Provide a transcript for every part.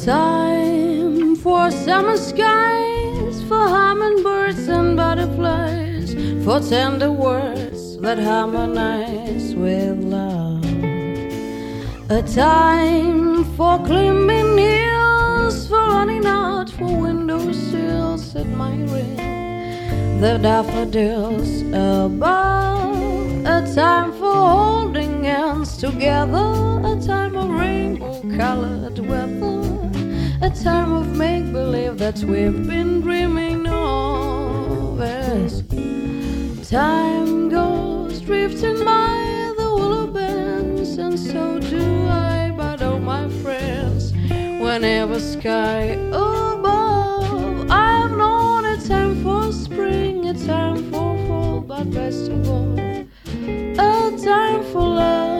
time for summer skies, for hummingbirds and butterflies, for tender words that harmonize with love. A time for climbing hills, for running out, for windowsills admiring the daffodils above. A time for holding hands together, a time of rainbow-colored weather, a time of make-believe that we've been dreaming of. As time goes drifting by the willow bends, and so do I, but oh my friends, whenever sky above, I've known a time for spring, a time for fall, but best of all, a time for love.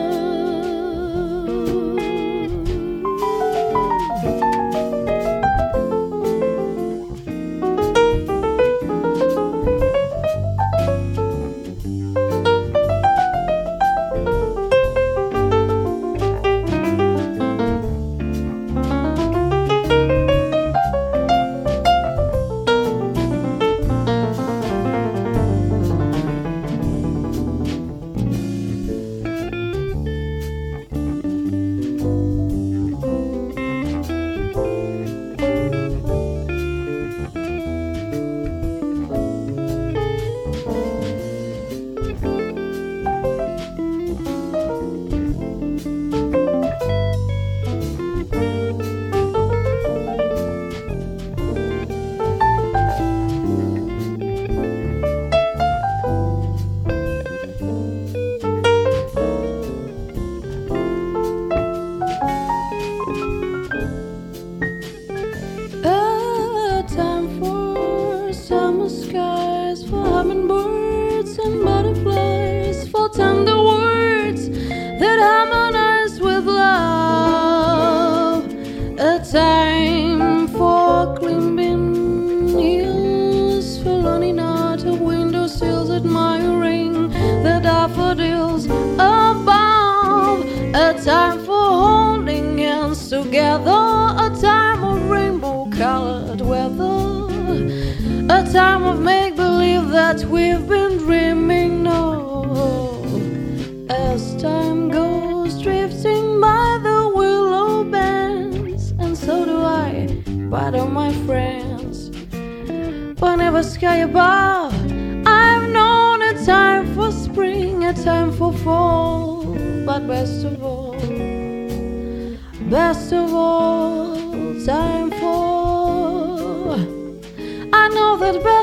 Skies, for hummingbirds and butterflies, for tender words that harmonize with love. A time for climbing hills, for learning out of windowsills, admiring the daffodils above. A time for holding hands together, a time of rainbow-colored weather, a time of make-believe that we've been dreaming of. As time goes drifting by the willow bends, and so do I, but oh my friends, whenever sky above, I've known a time for spring, a time for fall, but best of all, time for, I know that best